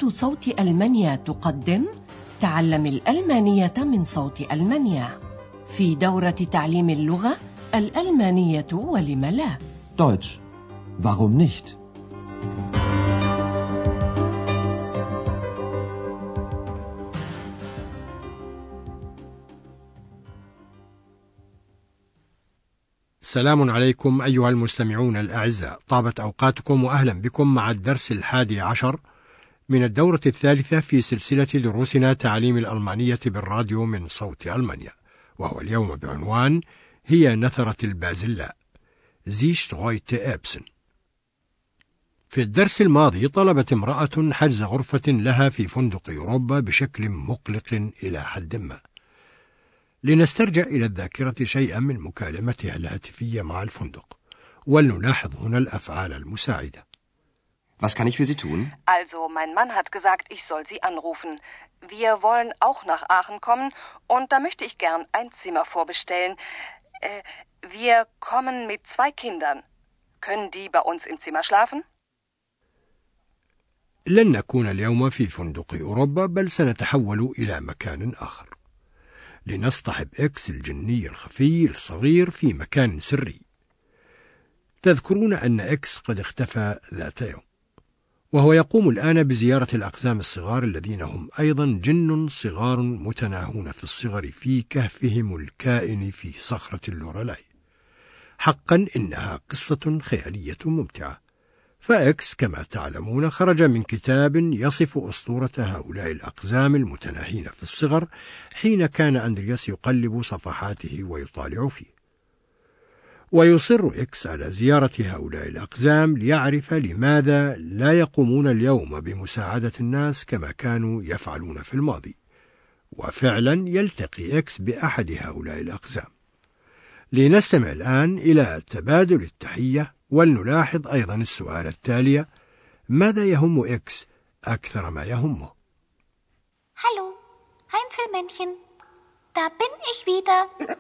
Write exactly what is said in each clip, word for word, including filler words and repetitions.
إذاعة صوت ألمانيا تقدم تعلم الألمانية من صوت ألمانيا في دورة تعليم اللغة الألمانية ولم لا. Deutsch. Warum nicht? السلام عليكم أيها المستمعون الأعزاء، طابت أوقاتكم وأهلا بكم مع الدرس الحادي عشر من الدورة الثالثة في سلسلة دروسنا تعليم الألمانية بالراديو من صوت ألمانيا، وهو اليوم بعنوان هي نثرة البازلاء Sie streute Erbsen. في الدرس الماضي طلبت امرأة حجز غرفة لها في فندق أوروبا بشكل مقلق إلى حد ما. لنسترجع إلى الذاكرة شيئا من مكالمتها الهاتفية مع الفندق، ولنلاحظ هنا الأفعال المساعدة. Was kann ich für Sie tun? Also, mein Mann hat gesagt, ich soll Sie anrufen. Wir wollen auch nach Aachen kommen und da möchte ich gern ein Zimmer vorbestellen. Äh, wir kommen mit zwei Kindern. Können die bei uns im Zimmer schlafen? لن نكون اليوم في فندق أوروبا، بل سنتحول إلى مكان آخر لنصطحب إكس الجني الخفي الصغير في مكان سري. تذكرون أن إكس قد اختفى ذات يوم، وهو يقوم الآن بزيارة الأقزام الصغار الذين هم أيضا جن صغار متناهون في الصغر في كهفهم الكائن في صخرة اللورالاي. حقا إنها قصة خيالية ممتعة. فإكس كما تعلمون خرج من كتاب يصف أسطورة هؤلاء الأقزام المتناهين في الصغر حين كان أندرياس يقلب صفحاته ويطالع فيه. ويصر إكس على زيارة هؤلاء الأقزام ليعرف لماذا لا يقومون اليوم بمساعدة الناس كما كانوا يفعلون في الماضي. وفعلا يلتقي إكس بأحد هؤلاء الأقزام. لنستمع الآن إلى تبادل التحية، ولنلاحظ أيضا السؤال التالي: ماذا يهم إكس أكثر ما يهمه؟ Hallo, Heinzelmännchen, da bin ich wieder.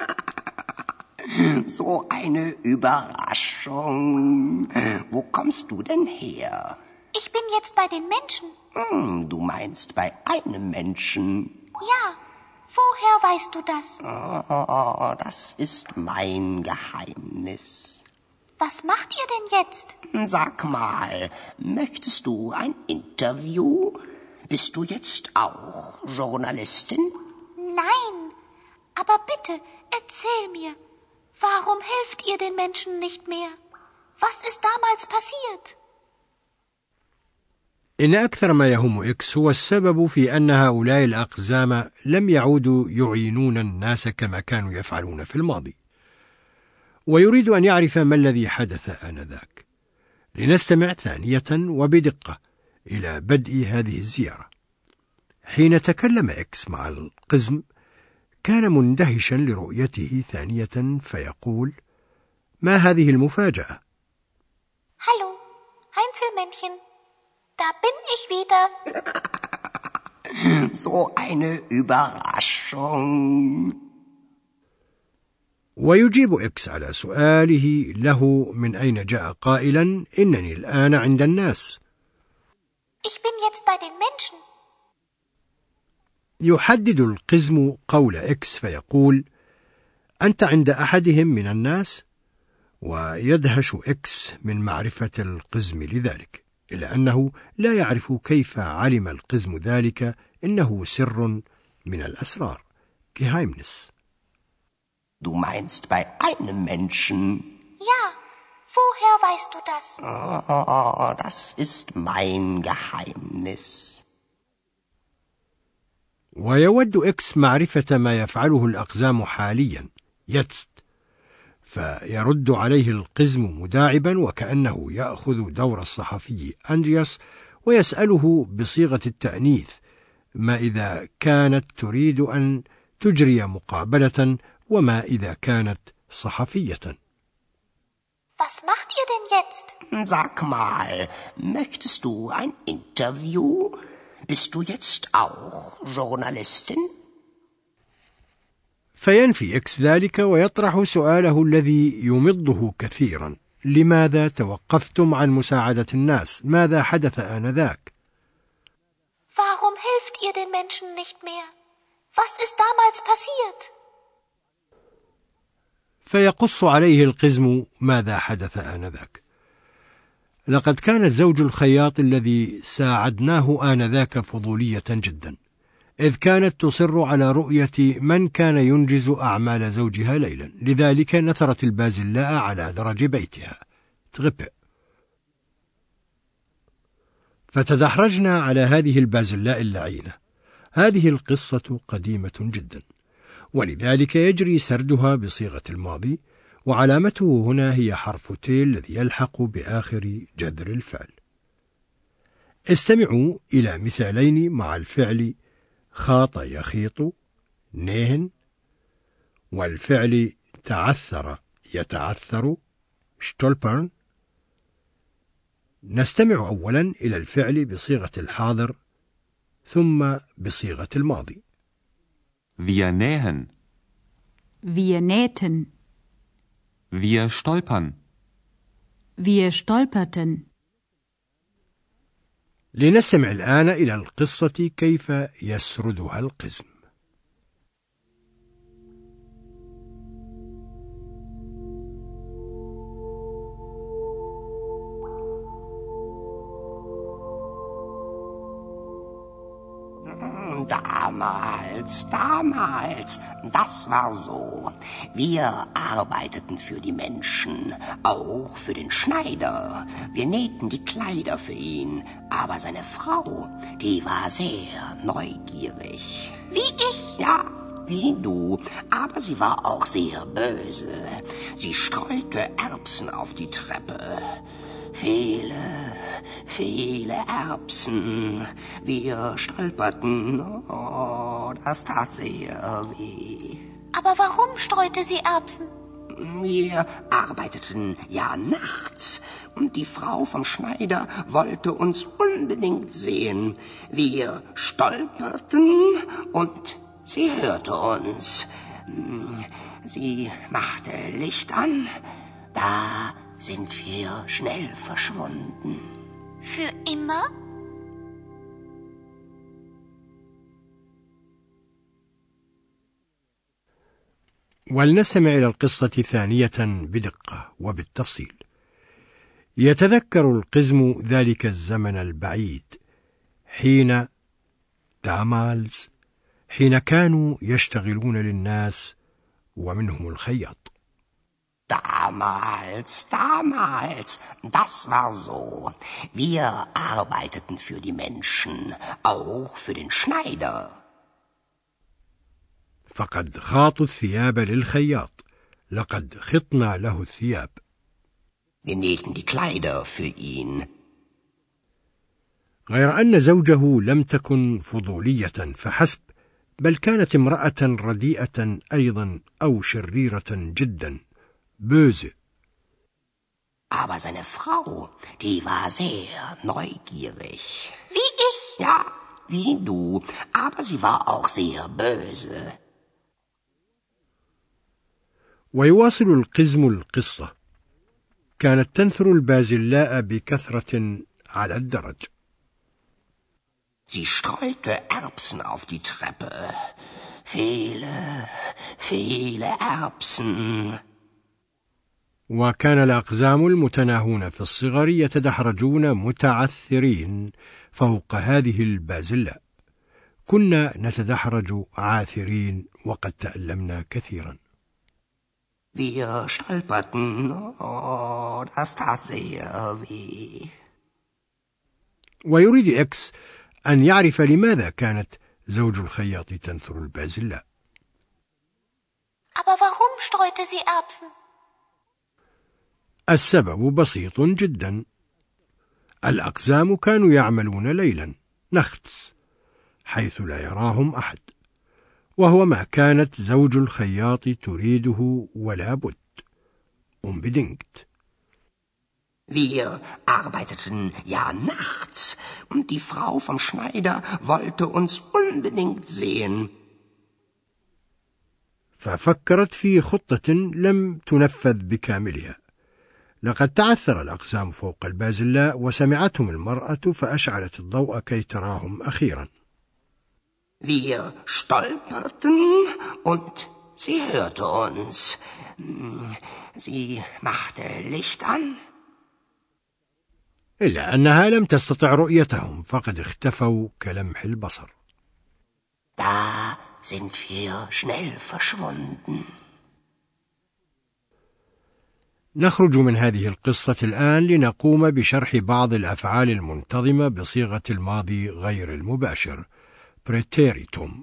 So eine Überraschung. Wo kommst du denn her? Ich bin jetzt bei den Menschen. Hm, du meinst bei einem Menschen? Ja, woher weißt du das? Oh, das ist mein Geheimnis. Was macht ihr denn jetzt? Sag mal, möchtest du ein Interview? Bist du jetzt auch Journalistin? Nein, aber bitte, erzähl mir, warum helft ihr den Menschen nicht mehr? Was ist damals passiert? إن أكثر ما يهم إكس هو السبب في أن هؤلاء الأقزام لم يعودوا يعينون الناس كما كانوا يفعلون في الماضي، ويريد أن يعرف ما الذي حدث آنذاك. لنستمع ثانية وبدقة إلى بدء هذه الزيارة. حين تكلم إكس مع القزم كان مندهشا لرؤيته ثانية فيقول: ما هذه المفاجأة؟ Hallo, Heinzelmännchen, da bin ich wieder. So eine Überraschung. ويجيب إكس على سؤاله له من أين جاء قائلا: إنني الآن عند الناس. Ich bin jetzt bei den Menschen. يحدد القزم قول إكس فيقول: أنت عند أحدهم من الناس؟ ويدهش إكس من معرفة القزم لذلك، إلا أنه لا يعرف كيف علم القزم ذلك. إنه سر من الأسرار. Geheimnis. Du meinst bei einem Menschen? Ja, woher weißt du das? Oh, das ist mein Geheimnis. ويود إكس معرفة ما يفعله الأقزام حاليا يتست، فيرد عليه القزم مداعبا وكأنه يأخذ دور الصحفي أندرياس ويسأله بصيغة التأنيث ما إذا كانت تريد أن تجري مقابلة وما إذا كانت صحفية. Was macht ihr denn jetzt? Sag mal, möchtest du ein Interview? Bist du jetzt auch Journalistin? فينفي إكس ذلك ويطرح سؤاله الذي يمضه كثيرا: لماذا توقفتم عن مساعدة الناس؟ ماذا حدث آنذاك؟ helft ihr den Menschen nicht mehr? Was ist damals passiert? فيقص عليه القزم ماذا حدث آنذاك. لقد كانت زوج الخياط الذي ساعدناه آنذاك فضولية جدا، إذ كانت تصر على رؤية من كان ينجز أعمال زوجها ليلا، لذلك نثرت البازلاء على درج بيتها تغبئ. فتدحرجنا على هذه البازلاء اللعينة. هذه القصة قديمة جدا، ولذلك يجري سردها بصيغة الماضي، وعلامته هنا هي حرف تي الذي يلحق بآخر جذر الفعل. استمعوا إلى مثالين مع الفعل خاط يخيط نهن، والفعل تعثر يتعثر شتولبرن. نستمع أولا إلى الفعل بصيغة الحاضر ثم بصيغة الماضي. Wir nähen. Wir nähten. Wir stolpern. Wir stolperten. لنستمع الآن إلى القصة كيف يسردها القزم. Damals, damals, das war so. Wir arbeiteten für die Menschen, auch für den Schneider. Wir nähten die Kleider für ihn, aber seine Frau, die war sehr neugierig. Wie ich? Ja, wie du, aber sie war auch sehr böse. Sie streute Erbsen auf die Treppe. Viele, viele Erbsen. Wir stolperten. Oh, das tat sehr weh. Aber warum streute sie Erbsen? Wir arbeiteten ja nachts und die Frau vom Schneider wollte uns unbedingt sehen. Wir stolperten und sie hörte uns. Sie machte Licht an. Da sind wir schnell verschwunden. Für immer? ولنستمع إلى القصة ثانية بدقة وبالتفصيل. يتذكر القزم ذلك الزمن البعيد حين دامالز حين كانوا يشتغلون للناس ومنهم الخياط. Damals, damals, das war so. Wir arbeiteten für die Menschen, auch für den Schneider. فقد خاطوا الثياب للخياط، لقد خطنا له الثياب. Wir nähten die Kleider für ihn. غير أن زوجه لم تكن فضولية فحسب، بل كانت امرأة رديئة أيضا أو شريرة جدا. böse. Aber seine Frau, die war sehr neugierig. Wie ich? Ja, wie du. Aber sie war auch sehr böse. ويواصل القزم القصة. كانت تنثر البازلاء بكثرة على الدرج. Sie streute Erbsen auf die Treppe. Viele, viele Erbsen. وكان الأقزام المتناهون في الصغر يتدحرجون متعثرين فوق هذه البازلاء. كنا نتدحرج عاثرين وقد تألمنا كثيرا. Wir stolperten. Oh, das tat sehr weh. ويريد إكس أن يعرف لماذا كانت زوج الخياط تنثر البازلاء. Aber warum streute sie Erbsen? السبب بسيط جدا. الأقزام كانوا يعملون ليلا نختس حيث لا يراهم أحد، وهو ما كانت زوج الخياط تريده ولا بد. unbedingt. Wir arbeiteten ja nachts und die Frau vom Schneider wollte uns unbedingt sehen. ففكرت في خطة لم تنفذ بكاملها. لقد تعثر الأقزام فوق البازلاء وسمعتهم المرأة فأشعلت الضوء كي تراهم أخيرا. Wir stolperten und sie hörte uns. Sie machte Licht an. إلا أنها لم تستطع رؤيتهم فقد اختفوا كلمح البصر. Da sind wir schnell verschwunden. نخرج من هذه القصة الآن لنقوم بشرح بعض الأفعال المنتظمة بصيغة الماضي غير المباشر preteritum.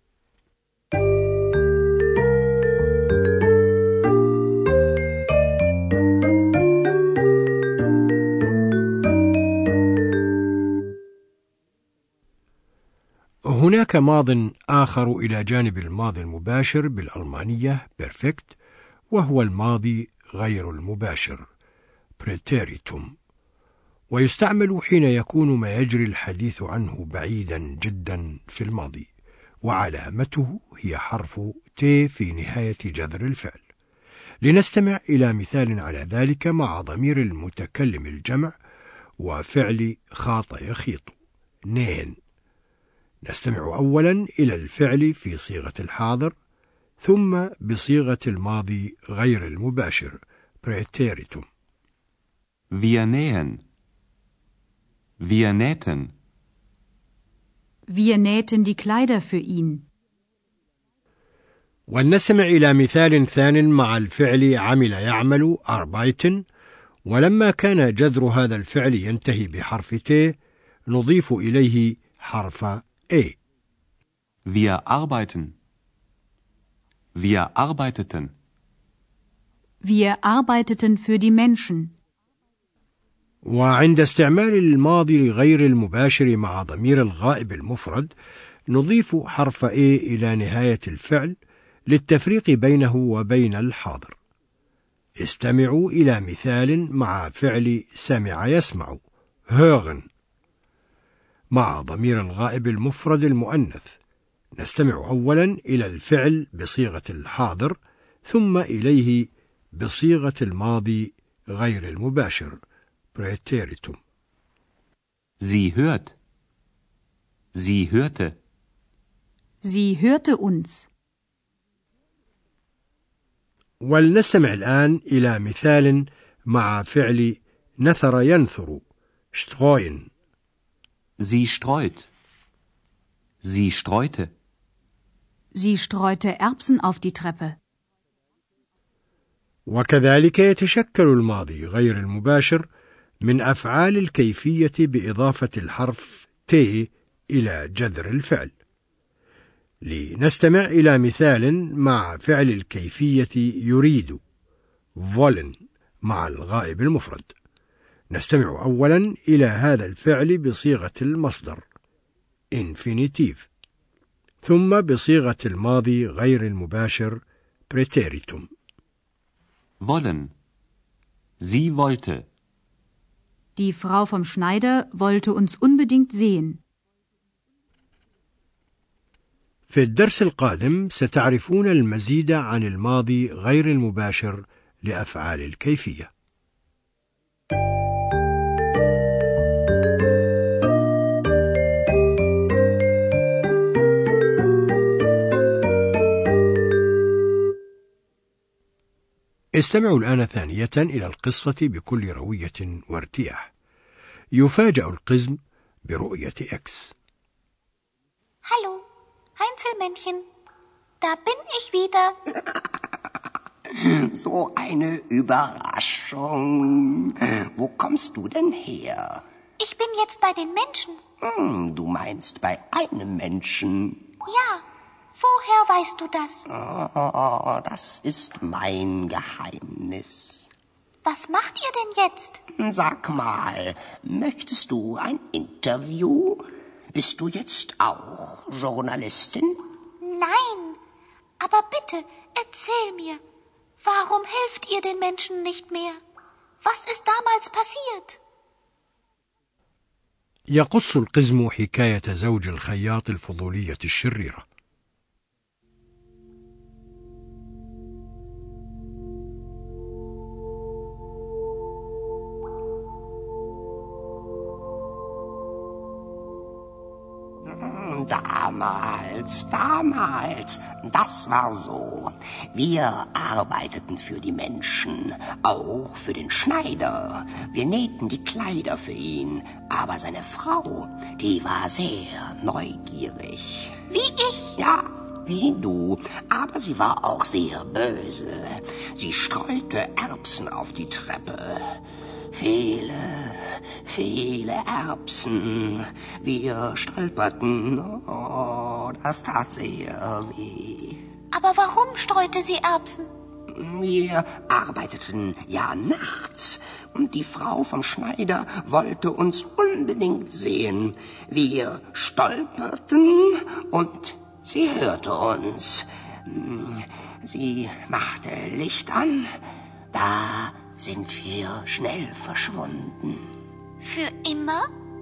هناك ماض آخر إلى جانب الماضي المباشر بالألمانية perfect، وهو الماضي غير المباشر preteritum، ويستعمل حين يكون ما يجري الحديث عنه بعيدا جدا في الماضي، وعلامته هي حرف ت في نهاية جذر الفعل. لنستمع إلى مثال على ذلك مع ضمير المتكلم الجمع وفعل خاط يخيط نين. نستمع أولا إلى الفعل في صيغة الحاضر ثم بصيغة الماضي غير المباشر preteritum. Wir nähen. Wir nähten. Wir nähten die Kleider für ihn. ولنستمع إلى مثال ثان مع الفعل عمل يعمل arbeiten، ولما كان جذر هذا الفعل ينتهي بحرف ت نضيف إليه حرف A. Wir arbeiten. Wir arbeiteten. Wir arbeiteten für die Menschen. وعند استعمال الماضي غير المباشر مع ضمير الغائب المفرد نضيف حرف A إلى نهاية الفعل للتفريق بينه وبين الحاضر. استمعوا إلى مثال مع فعل سمع يسمع hören مع ضمير الغائب المفرد المؤنث. نستمع أولا إلى الفعل بصيغة الحاضر ثم إليه بصيغة الماضي غير المباشر preteritum. Sie hört. Sie hörte. Sie hörte uns. ولنستمع الآن إلى مثال مع فعل نثر ينثر streuen. Sie streut. Sie streute. Sie streute Erbsen auf die Treppe. وكذلك يتشكل الماضي غير المباشر من أفعال الكيفية بإضافة الحرف ت إلى جذر الفعل. لنستمع إلى مثال مع فعل الكيفية يريد wollen مع الغائب المفرد. نستمع أولا إلى هذا الفعل بصيغة المصدر infinitive ثم بصيغة الماضي غير المباشر preteritum. Wollen. Sie wollte. Die Frau vom Schneider wollte uns unbedingt sehen. في الدرس القادم ستعرفون المزيد عن الماضي غير المباشر لأفعال الكيفية. استمعوا الآن ثانية إلى القصة بكل روية وارتياح. يفاجأ القزم برؤية إكس. Hallo, Einzelmännchen. Da bin ich wieder. So eine Überraschung. Wo kommst du denn her? Ich bin jetzt bei den Menschen. Hm, du meinst bei einem Menschen. Ja, woher weißt du das? Oh, das ist mein Geheimnis. Was macht ihr denn jetzt? Sag mal, möchtest du ein Interview? Bist du jetzt auch Journalistin? Nein, aber bitte, erzähl mir, warum helft ihr den Menschen nicht mehr? Was ist damals passiert? يقص القزم حكاية زوج الخياط الفضولية الشريرة. Damals, damals, das war so. Wir arbeiteten für die Menschen, auch für den Schneider. Wir nähten die Kleider für ihn, aber seine Frau, die war sehr neugierig. Wie ich? Ja, wie du, aber sie war auch sehr böse. Sie streute Erbsen auf die Treppe. Viele, viele Erbsen. Wir stolperten. Oh, das tat sehr weh. Aber warum streute sie Erbsen? Wir arbeiteten ja nachts und die Frau vom Schneider wollte uns unbedingt sehen. Wir stolperten und sie hörte uns. Sie machte Licht an. Da sind wir schnell verschwunden. Für immer?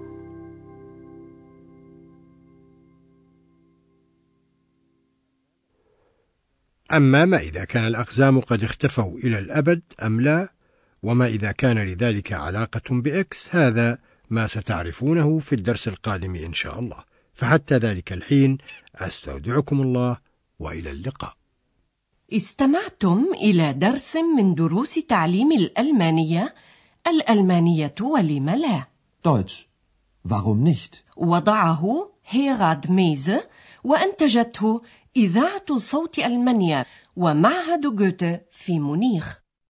أما ما إذا كان الأقزام قد اختفوا إلى الأبد أم لا، وما إذا كان لذلك علاقة بإكس، هذا ما ستعرفونه في الدرس القادم إن شاء الله. فحتى ذلك الحين أستودعكم الله وإلى اللقاء. استمعتم إلى درس من دروس تعليم الألمانية، الألمانية ولم لا. Deutsch. Warum nicht? وضعه هيراد ميزه، وأنتجته إذاعة صوت ألمانيا ومعهد جوته في مونيخ.